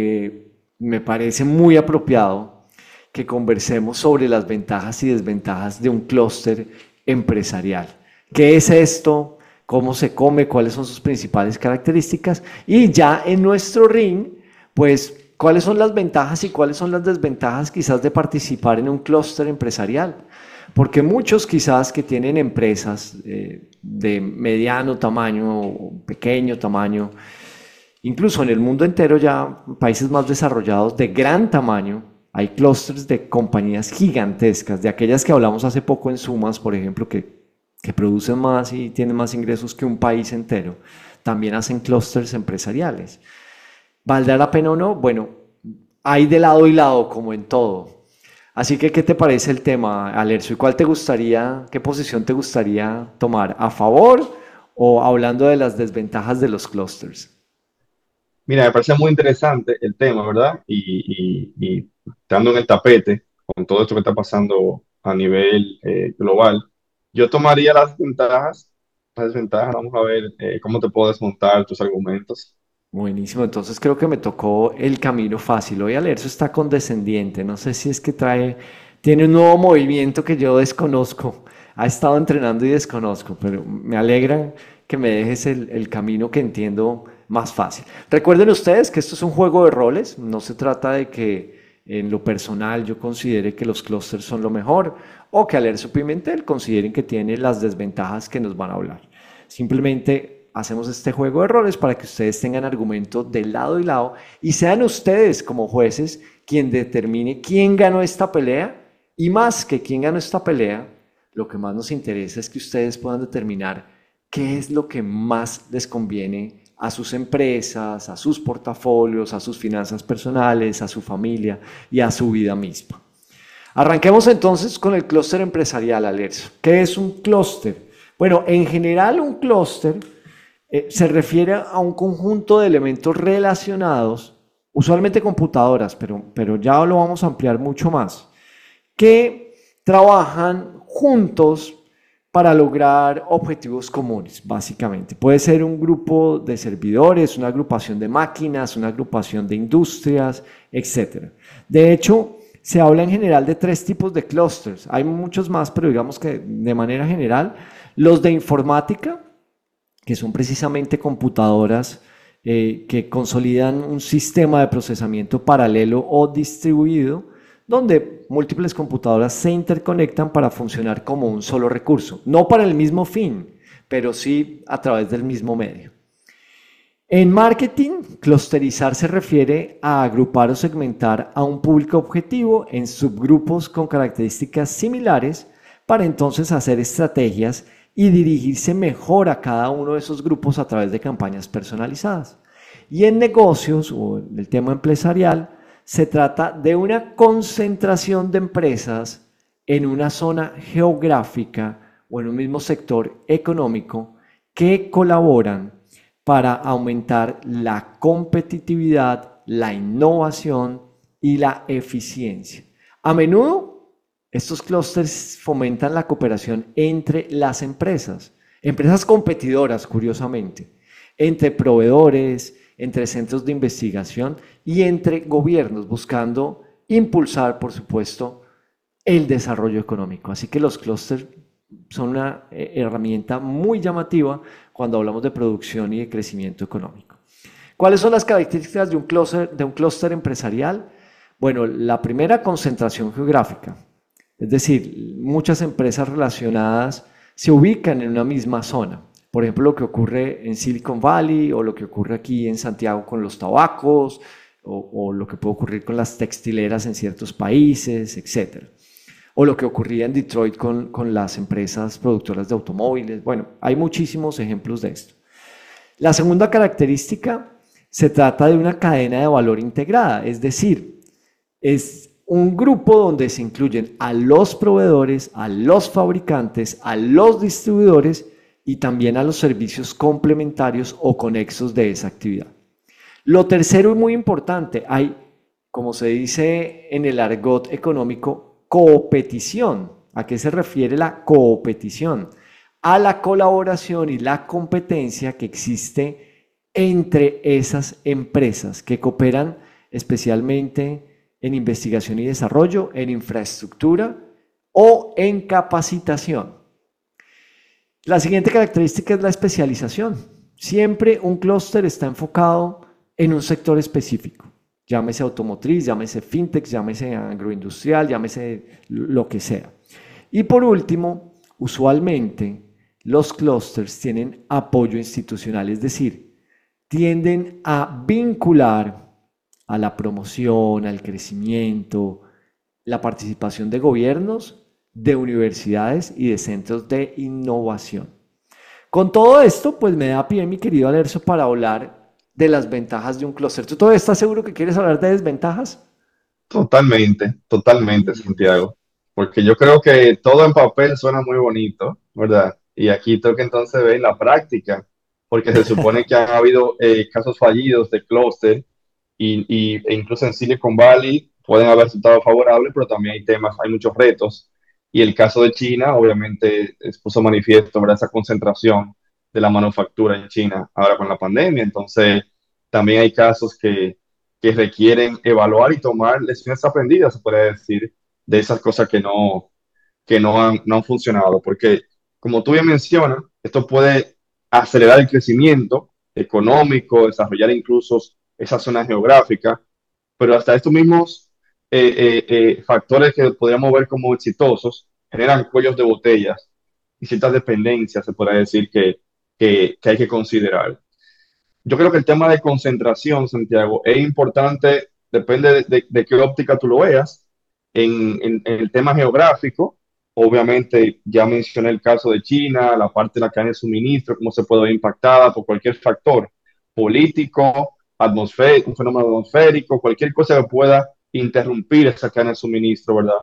me parece muy apropiado que conversemos sobre las ventajas y desventajas de un clúster empresarial. ¿Qué es esto? ¿Cómo se come? ¿Cuáles son sus principales características? Y ya en nuestro ring, pues, ¿cuáles son las ventajas y cuáles son las desventajas quizás de participar en un clúster empresarial? Porque muchos quizás que tienen empresas de mediano tamaño o pequeño tamaño, incluso en el mundo entero ya, países más desarrollados de gran tamaño, hay clústeres de compañías gigantescas, de aquellas que hablamos hace poco en Sumas, por ejemplo, que producen más y tienen más ingresos que un país entero. También hacen clústeres empresariales. ¿Valdrá la pena o no? Bueno, hay de lado y lado, como en todo. Así que, ¿qué te parece el tema, Alerzo? ¿Y qué posición te gustaría tomar? ¿A favor o hablando de las desventajas de los clústeres? Mira, me parece muy interesante el tema, ¿verdad? Y estando en el tapete con todo esto que está pasando a nivel global, yo tomaría las desventajas, vamos a ver cómo te puedo desmontar tus argumentos. Buenísimo, entonces creo que me tocó el camino fácil. Hoy Alerzo está condescendiente, no sé si es que tiene un nuevo movimiento que yo desconozco, ha estado entrenando y desconozco, pero me alegra que me dejes el camino que entiendo más fácil. Recuerden ustedes que esto es un juego de roles, no se trata de que en lo personal yo considere que los clústeres son lo mejor o que Alerzo Pimentel consideren que tiene las desventajas que nos van a hablar. Simplemente hacemos este juego de roles para que ustedes tengan argumento de lado y lado y sean ustedes como jueces quien determine quién ganó esta pelea y más que quién ganó esta pelea, lo que más nos interesa es que ustedes puedan determinar qué es lo que más les conviene a sus empresas, a sus portafolios, a sus finanzas personales, a su familia y a su vida misma. Arranquemos entonces con el clúster empresarial, Alerzo. ¿Qué es un clúster? Bueno, en general un clúster se refiere a un conjunto de elementos relacionados, usualmente computadoras, pero ya lo vamos a ampliar mucho más, que trabajan juntos para lograr objetivos comunes, básicamente. Puede ser un grupo de servidores, una agrupación de máquinas, una agrupación de industrias, etc. De hecho, se habla en general de 3 tipos de clústeres. Hay muchos más, pero digamos que de manera general, los de informática, que son precisamente computadoras que consolidan un sistema de procesamiento paralelo o distribuido, donde múltiples computadoras se interconectan para funcionar como un solo recurso, no para el mismo fin, pero sí a través del mismo medio. En marketing, clusterizar se refiere a agrupar o segmentar a un público objetivo en subgrupos con características similares para entonces hacer estrategias y dirigirse mejor a cada uno de esos grupos a través de campañas personalizadas. Y en negocios o en el tema empresarial, se trata de una concentración de empresas en una zona geográfica o en un mismo sector económico que colaboran para aumentar la competitividad, la innovación y la eficiencia. A menudo, estos clústeres fomentan la cooperación entre las empresas competidoras, curiosamente, entre proveedores, entre centros de investigación y entre gobiernos, buscando impulsar, por supuesto, el desarrollo económico. Así que los clústeres son una herramienta muy llamativa cuando hablamos de producción y de crecimiento económico. ¿Cuáles son las características de un clúster empresarial? Bueno, la primera, concentración geográfica. Es decir, muchas empresas relacionadas se ubican en una misma zona. Por ejemplo, lo que ocurre en Silicon Valley o lo que ocurre aquí en Santiago con los tabacos o lo que puede ocurrir con las textileras en ciertos países, etc. O lo que ocurría en Detroit con las empresas productoras de automóviles. Bueno, hay muchísimos ejemplos de esto. La segunda característica, se trata de una cadena de valor integrada, es decir, es un grupo donde se incluyen a los proveedores, a los fabricantes, a los distribuidores y también a los servicios complementarios o conexos de esa actividad. Lo tercero y muy importante, hay, como se dice en el argot económico, coopetición. ¿A qué se refiere la coopetición? A la colaboración y la competencia que existe entre esas empresas que cooperan especialmente en investigación y desarrollo, en infraestructura o en capacitación. La siguiente característica es la especialización. Siempre un clúster está enfocado en un sector específico. Llámese automotriz, llámese fintech, llámese agroindustrial, llámese lo que sea. Y por último, usualmente los clústeres tienen apoyo institucional, es decir, tienden a vincular a la promoción, al crecimiento, la participación de gobiernos, de universidades y de centros de innovación. Con todo esto, pues me da pie, mi querido Alerzo, para hablar de las ventajas de un clúster. ¿Tú todavía estás seguro que quieres hablar de desventajas? Totalmente, totalmente, Santiago. Porque yo creo que todo en papel suena muy bonito, ¿verdad? Y aquí toca entonces ver la práctica, porque se supone que han habido casos fallidos de clúster e incluso en Silicon Valley pueden haber resultados favorables, pero también hay temas, hay muchos retos. Y el caso de China, obviamente, puso manifiesto, ¿verdad? Esa concentración de la manufactura en China ahora con la pandemia. Entonces, también hay casos que requieren evaluar y tomar lecciones aprendidas, se puede decir, de esas cosas que no han funcionado. Porque, como tú bien mencionas, esto puede acelerar el crecimiento económico, desarrollar incluso esa zona geográfica, pero hasta estos mismos factores que podríamos ver como exitosos generan cuellos de botellas y ciertas dependencias, se puede decir, que hay que considerar. Yo creo que el tema de concentración, Santiago, es importante, depende de qué óptica tú lo veas. En el tema geográfico, obviamente ya mencioné el caso de China, la parte de la cadena de suministro, cómo se puede ver impactada por cualquier factor político, un fenómeno atmosférico, cualquier cosa que pueda interrumpir esa cadena de suministro, ¿verdad?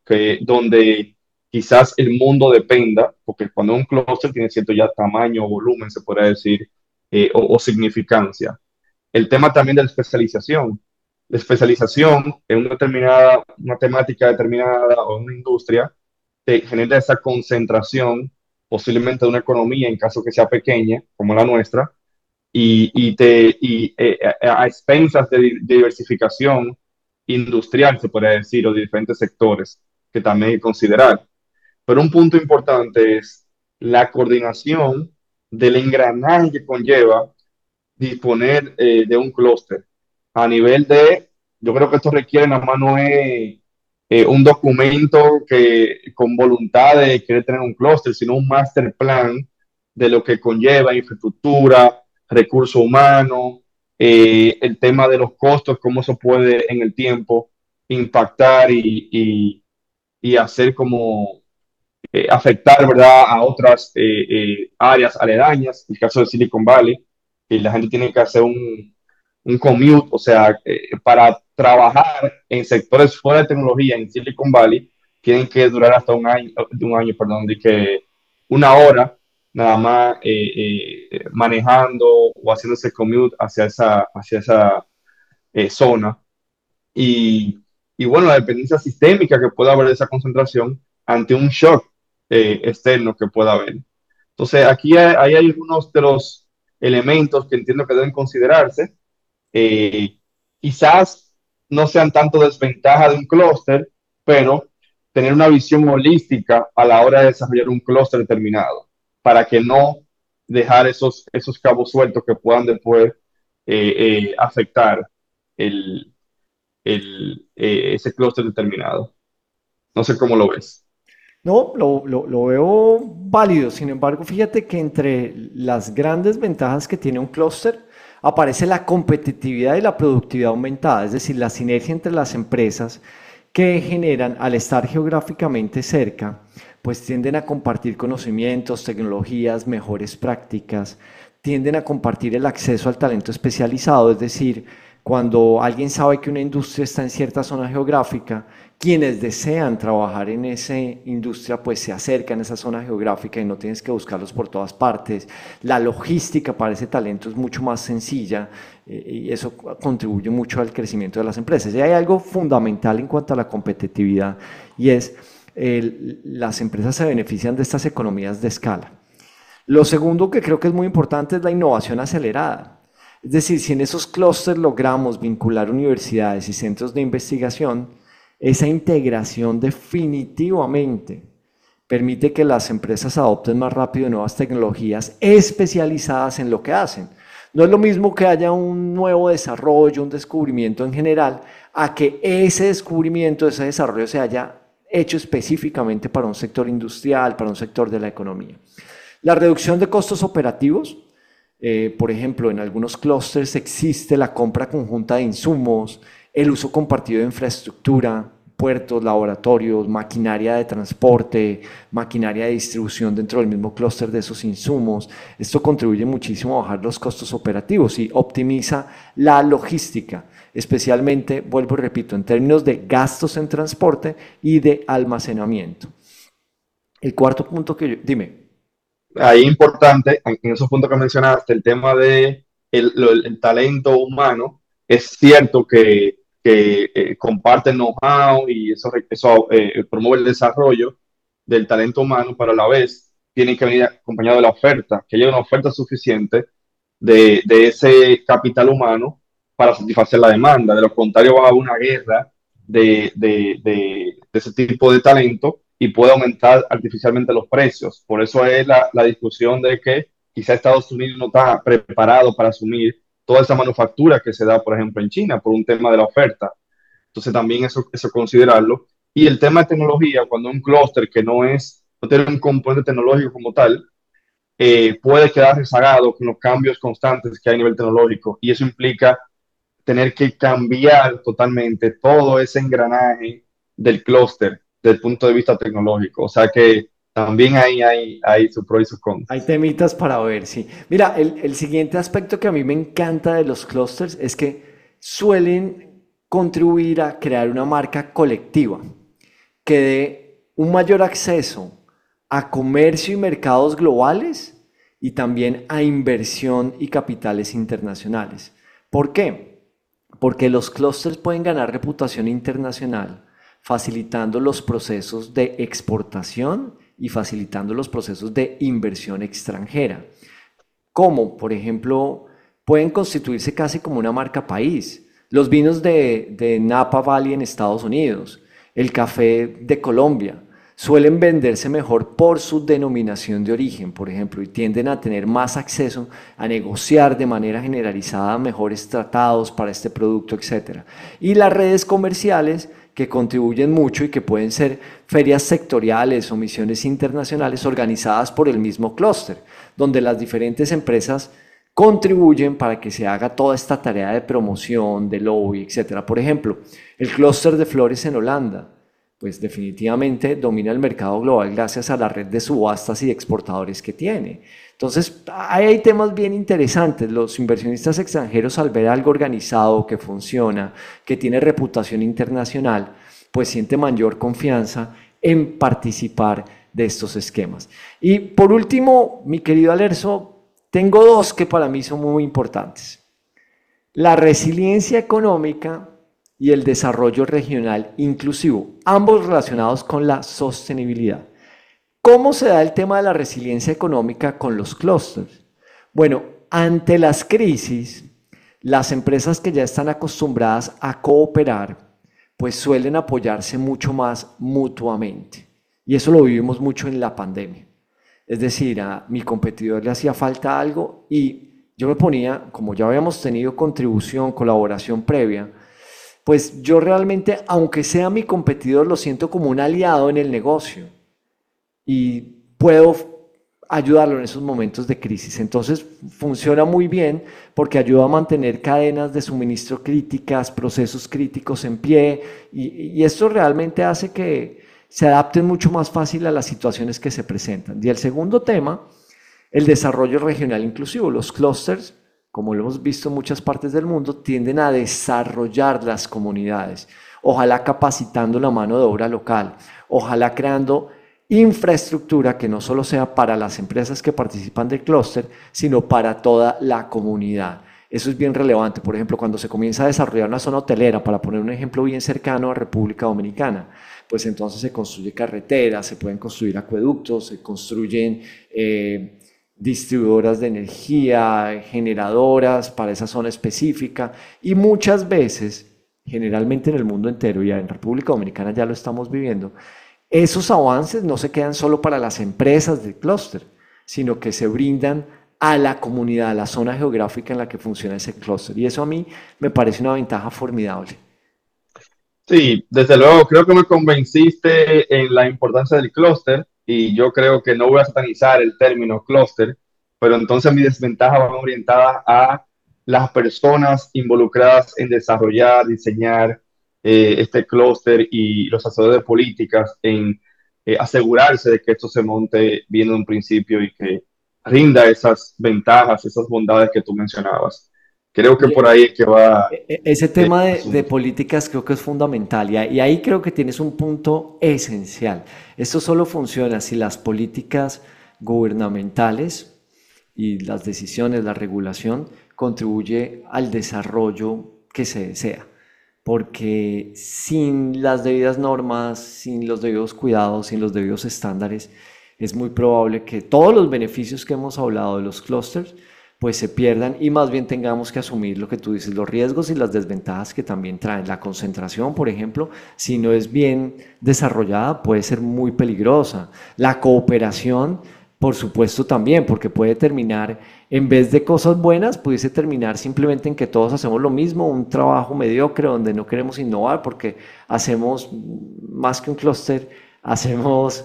Donde quizás el mundo dependa, porque cuando un clúster tiene cierto ya tamaño o volumen, se puede decir, o significancia. El tema también de la especialización. La especialización en una temática determinada o una industria te genera esa concentración posiblemente de una economía, en caso que sea pequeña, como la nuestra, a expensas de diversificación industrial, se puede decir, o de diferentes sectores que también hay que considerar. Pero un punto importante es la coordinación del engranaje que conlleva disponer de un clúster. A nivel yo creo que esto requiere nada más no es un documento con voluntad de querer tener un clúster, sino un master plan de lo que conlleva infraestructura, recursos humanos, el tema de los costos, cómo eso puede en el tiempo impactar y hacer como afectar, ¿verdad?, a otras áreas aledañas. El caso de Silicon Valley, que la gente tiene que hacer un commute, o sea, para trabajar en sectores fuera de tecnología en Silicon Valley, tienen que durar hasta un año, perdón, de que una hora nada más manejando o haciendo ese commute hacia esa zona. Y bueno, la dependencia sistémica que pueda haber de esa concentración ante un shock externo que pueda haber. Entonces, aquí hay algunos de los elementos que entiendo que deben considerarse. Quizás no sean tanto desventaja de un clúster, pero tener una visión holística a la hora de desarrollar un clúster determinado, para que no dejar esos cabos sueltos que puedan después afectar ese clúster determinado. No sé cómo lo ves. No, lo veo válido. Sin embargo, fíjate que entre las grandes ventajas que tiene un clúster aparece la competitividad y la productividad aumentada, es decir, la sinergia entre las empresas que generan, al estar geográficamente cerca, pues tienden a compartir conocimientos, tecnologías, mejores prácticas, tienden a compartir el acceso al talento especializado, es decir, cuando alguien sabe que una industria está en cierta zona geográfica, quienes desean trabajar en esa industria pues se acercan a esa zona geográfica y no tienes que buscarlos por todas partes. La logística para ese talento es mucho más sencilla y eso contribuye mucho al crecimiento de las empresas. Y hay algo fundamental en cuanto a la competitividad y es las empresas se benefician de estas economías de escala. Lo segundo que creo que es muy importante es la innovación acelerada. Es decir, si en esos clústeres logramos vincular universidades y centros de investigación, esa integración definitivamente permite que las empresas adopten más rápido nuevas tecnologías especializadas en lo que hacen. No es lo mismo que haya un nuevo desarrollo, un descubrimiento en general, a que ese descubrimiento, ese desarrollo se haya hecho específicamente para un sector industrial, para un sector de la economía. La reducción de costos operativos, por ejemplo, en algunos clústeres existe la compra conjunta de insumos, el uso compartido de infraestructura, puertos, laboratorios, maquinaria de transporte, maquinaria de distribución dentro del mismo clúster de esos insumos. Esto contribuye muchísimo a bajar los costos operativos y optimiza la logística, especialmente, vuelvo y repito, en términos de gastos en transporte y de almacenamiento. El cuarto punto dime. Ahí importante, en esos puntos que mencionaste, el tema de el talento humano, es cierto que comparten know-how y eso promueve el desarrollo del talento humano, pero a la vez tiene que venir acompañado de la oferta, que haya una oferta suficiente de ese capital humano para satisfacer la demanda. De lo contrario, va a haber una guerra de ese tipo de talento y puede aumentar artificialmente los precios. Por eso es la discusión de que quizá Estados Unidos no está preparado para asumir toda esa manufactura que se da, por ejemplo, en China, por un tema de la oferta. Entonces también eso considerarlo. Y el tema de tecnología, cuando un clúster que no tiene un componente tecnológico como tal, puede quedar rezagado con los cambios constantes que hay a nivel tecnológico. Y eso implica tener que cambiar totalmente todo ese engranaje del clúster desde el punto de vista tecnológico. O sea que también ahí hay sus pros y sus contras. Hay temitas para ver, sí. Mira, el siguiente aspecto que a mí me encanta de los clústeres es que suelen contribuir a crear una marca colectiva que dé un mayor acceso a comercio y mercados globales y también a inversión y capitales internacionales. ¿Por qué? Porque los clústeres pueden ganar reputación internacional facilitando los procesos de exportación y facilitando los procesos de inversión extranjera. Como, por ejemplo, pueden constituirse casi como una marca país. Los vinos de Napa Valley en Estados Unidos, el café de Colombia, suelen venderse mejor por su denominación de origen, por ejemplo, y tienden a tener más acceso a negociar de manera generalizada mejores tratados para este producto, etc. Y las redes comerciales que contribuyen mucho y que pueden ser ferias sectoriales o misiones internacionales organizadas por el mismo clúster, donde las diferentes empresas contribuyen para que se haga toda esta tarea de promoción, de lobby, etc. Por ejemplo, el clúster de flores en Holanda, pues definitivamente domina el mercado global gracias a la red de subastas y exportadores que tiene. Entonces, ahí hay temas bien interesantes. Los inversionistas extranjeros, al ver algo organizado, que funciona, que tiene reputación internacional, pues siente mayor confianza en participar de estos esquemas. Y por último, mi querido Alerzo, tengo dos que para mí son muy importantes. La resiliencia económica y el desarrollo regional inclusivo, ambos relacionados con la sostenibilidad. ¿Cómo se da el tema de la resiliencia económica con los clústeres? Bueno, ante las crisis, las empresas que ya están acostumbradas a cooperar, pues suelen apoyarse mucho más mutuamente. Y eso lo vivimos mucho en la pandemia. Es decir, a mi competidor le hacía falta algo y yo me ponía, como ya habíamos tenido contribución, colaboración previa, pues yo realmente, aunque sea mi competidor, lo siento como un aliado en el negocio y puedo ayudarlo en esos momentos de crisis. Entonces funciona muy bien porque ayuda a mantener cadenas de suministro críticas, procesos críticos en pie y esto realmente hace que se adapten mucho más fácil a las situaciones que se presentan. Y el segundo tema, el desarrollo regional inclusivo. Los clústeres como lo hemos visto en muchas partes del mundo, tienden a desarrollar las comunidades, ojalá capacitando la mano de obra local, ojalá creando infraestructura que no solo sea para las empresas que participan del clúster, sino para toda la comunidad. Eso es bien relevante. Por ejemplo, cuando se comienza a desarrollar una zona hotelera, para poner un ejemplo bien cercano a República Dominicana, pues entonces se construye carreteras, se pueden construir acueductos, se construyen distribuidoras de energía, generadoras para esa zona específica, y muchas veces, generalmente en el mundo entero y en República Dominicana ya lo estamos viviendo, esos avances no se quedan solo para las empresas del clúster, sino que se brindan a la comunidad, a la zona geográfica en la que funciona ese clúster. Y eso a mí me parece una ventaja formidable. Sí, desde luego, creo que me convenciste en la importancia del clúster y yo creo que no voy a satanizar el término clúster, pero entonces mi desventaja va orientada a las personas involucradas en desarrollar, diseñar este clúster y los hacedores de políticas en asegurarse de que esto se monte bien en un principio y que rinda esas ventajas, esas bondades que tú mencionabas. Creo que por ahí es que va. Ese tema de políticas creo que es fundamental y ahí creo que tienes un punto esencial. Esto solo funciona si las políticas gubernamentales y las decisiones, la regulación, contribuye al desarrollo que se desea. Porque sin las debidas normas, sin los debidos cuidados, sin los debidos estándares, es muy probable que todos los beneficios que hemos hablado de los clústeres pues se pierdan y más bien tengamos que asumir lo que tú dices, los riesgos y las desventajas que también traen. La concentración, por ejemplo, si no es bien desarrollada, puede ser muy peligrosa. La cooperación, por supuesto, también, porque puede terminar, en vez de cosas buenas, pudiese terminar simplemente en que todos hacemos lo mismo, un trabajo mediocre donde no queremos innovar porque hacemos más que un clúster, hacemos,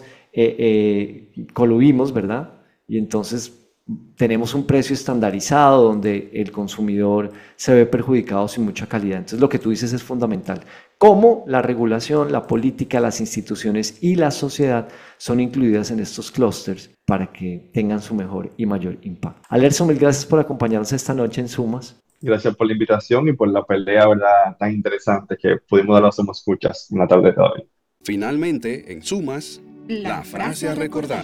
coludimos, ¿verdad? Y entonces tenemos un precio estandarizado donde el consumidor se ve perjudicado sin mucha calidad. Entonces lo que tú dices es fundamental. Cómo la regulación, la política, las instituciones y la sociedad son incluidas en estos clústeres para que tengan su mejor y mayor impacto. Alerzo, mil gracias por acompañarnos esta noche en Sumas. Gracias por la invitación y por la pelea, ¿verdad?, tan interesante que pudimos dar a los escuchas en la tarde de hoy. Finalmente, en Sumas, la frase a recordar.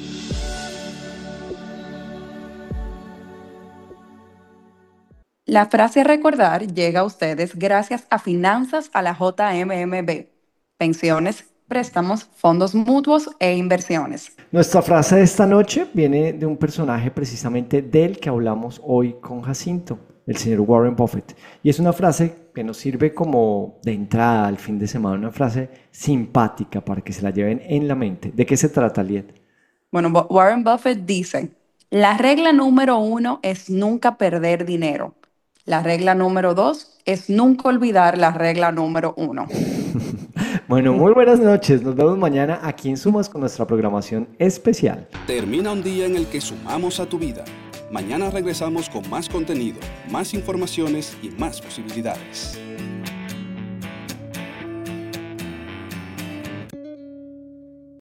La frase a recordar llega a ustedes gracias a Finanzas a la JMMB, pensiones, préstamos, fondos mutuos e inversiones. Nuestra frase de esta noche viene de un personaje precisamente del que hablamos hoy con Jacinto, el señor Warren Buffett. Y es una frase que nos sirve como de entrada al fin de semana, una frase simpática para que se la lleven en la mente. ¿De qué se trata, Liet? Bueno, Warren Buffett dice, la regla número 1 es nunca perder dinero. La regla número 2 es nunca olvidar la regla número 1. Bueno, muy buenas noches. Nos vemos mañana aquí en Sumas con nuestra programación especial. Termina un día en el que sumamos a tu vida. Mañana regresamos con más contenido, más informaciones y más posibilidades.